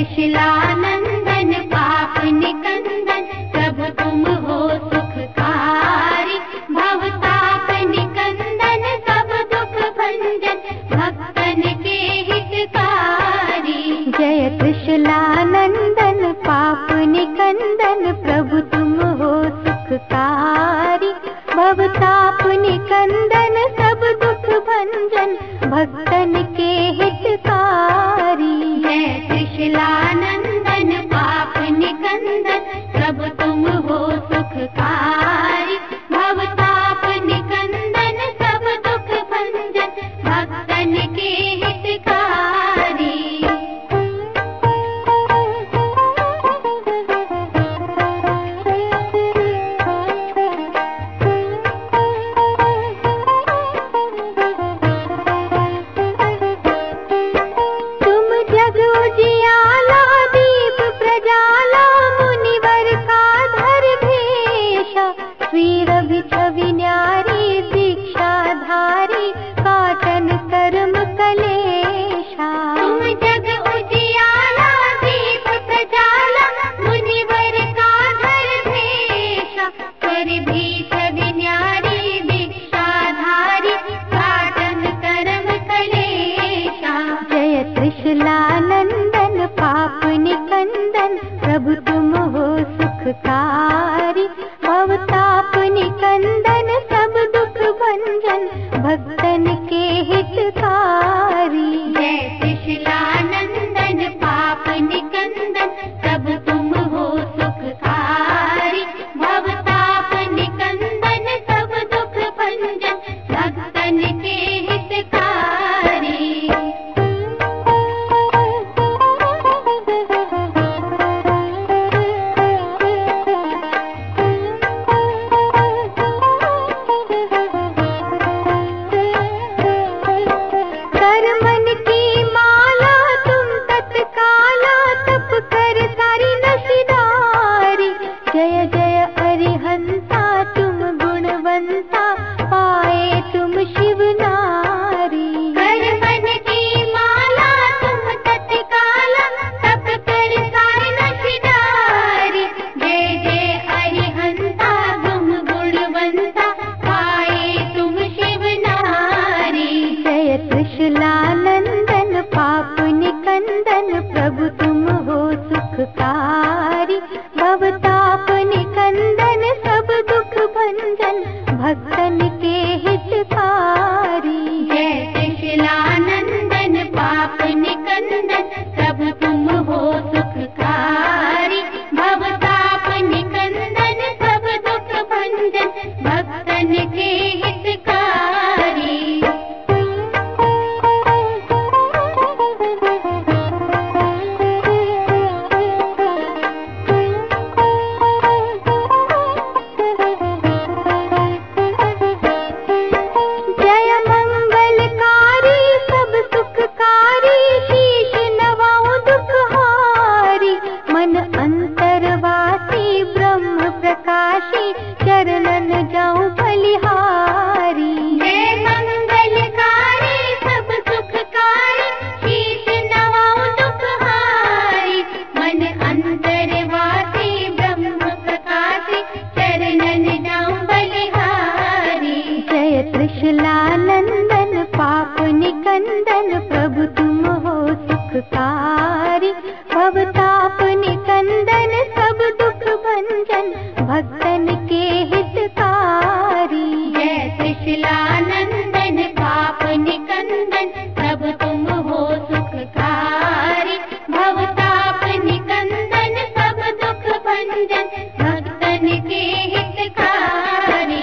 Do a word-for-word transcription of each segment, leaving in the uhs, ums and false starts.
त्रिशूलानंदन पाप निकंदन प्रभु तुम हो सुखकारी। भवताप निकंदन सब दुख भंजन भक्तन के हितकारी। जय त्रिशूलानंदन पाप निकंदन प्रभु तुम हो सुखकारी। भवताप निकंदन सब दुख भंजन भक्तन के हितकारी। जय त्रिशूलानंदन पाप निकंदन प्रभु तुम हो सुखकारी। भवताप निकंदन सब दुख भंजन भक्तन के हितकारी। त्रिशूलानंदन पाप निकंदन प्रभु तुम हो सुखकारी। भवताप निकंदन सब दुख भंजन भक्तन के हितकारी। जय त्रिशूलानंदन पाप निकंदन प्रभु तुम हो सुखकारी। भवताप निकंदन सब दुख भंजन भक्तन के हितकारी। जय जय अरिहंता तुम गुणवंता पाए तुम शिव नारी। कर मन की माला तुम तत्काला तप कर सारी नशिदारी। जय जय अरिहंता तुम गुणवंता पाए तुम शिव नारी। जय त्रिशूलानंदन पाप निकंदन प्रभु तुम हो सुखकारी। भवताप निकंदन सब दुख भंजन भक्तन के हितकारी। जय त्रिशूलानंदन पाप निकंदन प्रभु तुम हो सुखकारी। भवताप निकंदन सब दुख भंजन भक्तन के हितकारी। चरणन जाऊं बलिहारी। जय मंगलकारी सब सुखकारी शीश नवाऊं दुखहारी। मन अंतरवासी ब्रह्म प्रकाशी चरणन जाऊं बलिहारी। जय त्रिशूलानंदन पाप निकंदन प्रभु तुम हो सुखकारी। भवताप निकंदन सब दुख भंजन भक्तन के हितकारी। जय त्रिशूलानंदन पाप निकंदन प्रभु तुम हो सुखकारी। भवताप निकंदन सब दुख भंजन भक्तन के हितकारी।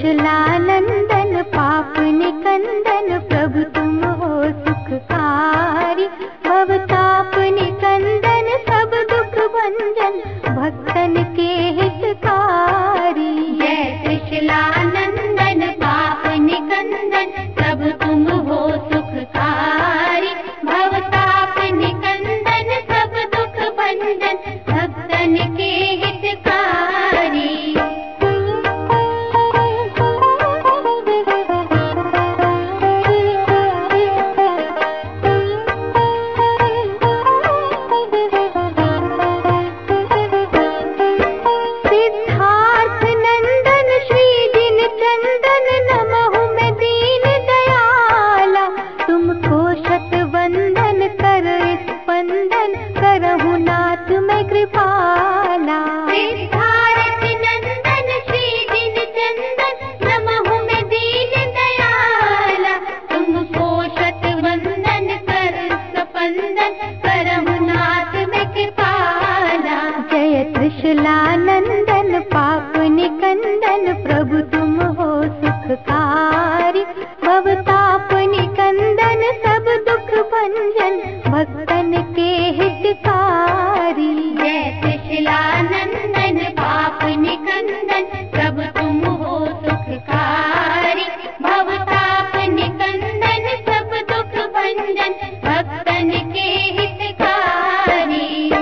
त्रिशूलानंदन पाप निकंदन प्रभु तुम हो सुखकारी। भवताप निकंदन सब दुख भंजन भक्तन के हितकारी। जय त्रिशूलानंदन पाप निकंदन प्रभु तुम हो सुखकारी। भवताप निकंदन सब दुख भंजन भक्तन के हितकारी। त्रिशूलानंदन पाप निकंदन प्रभु तुम हो सुखकारी। भवताप निकंदन सब दुख भंजन भक्तन के हितकारी। जय त्रिशूलानंदन पाप निकंदन प्रभु तुम हो सुखकारी। भवताप निकंदन सब दुख भंजन भक्तन के हितकारी।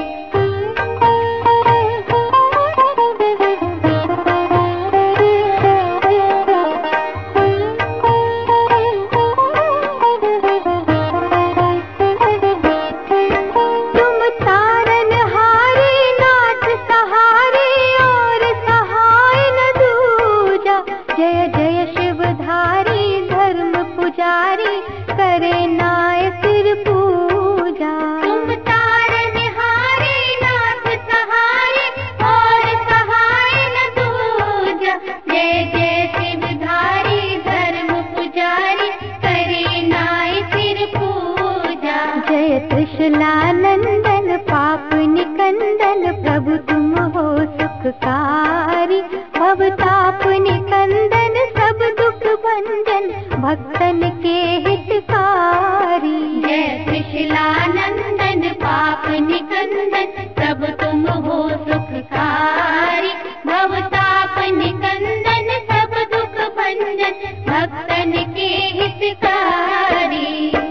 जय जय शिवधारी धर्म पुजारी करे नाय सिर पूजा। तुम तारनहारे नाथ सहारे और सहाय न दूजा। जय जय शिवधारी धर्म पुजारी करे नाय सिर पूजा। जय त्रिशूलानंदन पाप निकंदन प्रभु तुम हो सुखकारी। भवताप निकंदन सब दुख भंजन भक्तन के हितकारी। जय त्रिशूलानंदन पाप निकंदन प्रभु तुम हो सुखकारी। भवताप निकंदन सब दुख भंजन भक्तन के हितकारी।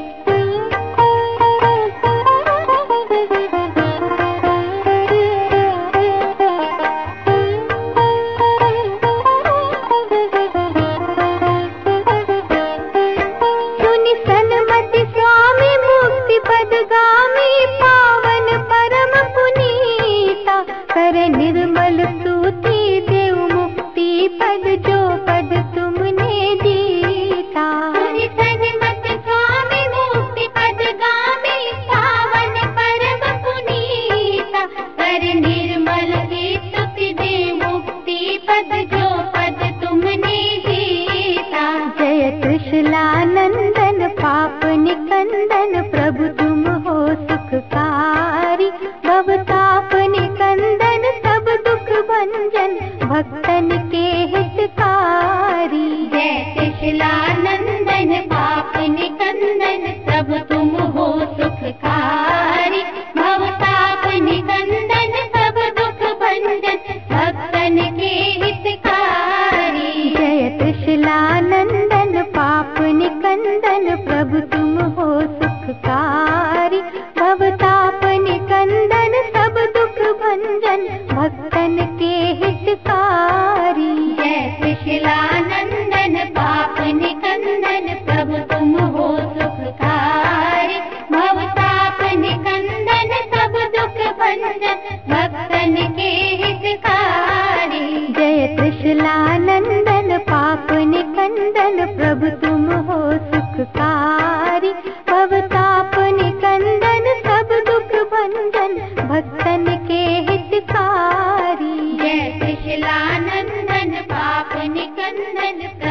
कर निर्मल स्तुति देव मुक्ति पद जो पद तुमने दीता। सन्मत स्वामी मुक्ति पद गामी पावन परम पुनीता। कर निर्मल स्तुति देव मुक्ति पद जो पद तुमने दीता। जय त्रिशूलानंदन पाप निकंदन प्रभु तुम हो सुखकारी। भवताप निकंदन सब दुख भंजन भक्तन के हितकारी। जय त्रिशूलानंदन पाप निकंदन प्रभु तुम हो सुखकारी। भवताप निकंदन सब दुख भंजन भक्तन के हितकारी। जय त्रिशूलानंदन पाप निकंदन प्रभु तुम हो सुखकारी। भवताप निकंदन सब दुख भंजन भक्तन के हितकारी। जय त्रिशूलानंदन पाप निकंदन प्रभु तुम हो सुखकारी। भवताप निकंदन सब दुख भंजन भक्तन के हितकारी। जय त्रिशूलानंदन पाप निकंदन प्रभु तुम हो सुखकारी। भवताप निकंदन सब दुख भंजन भक्तन के हितकारी। जय त्रिशूलानंदन पाप निकंदन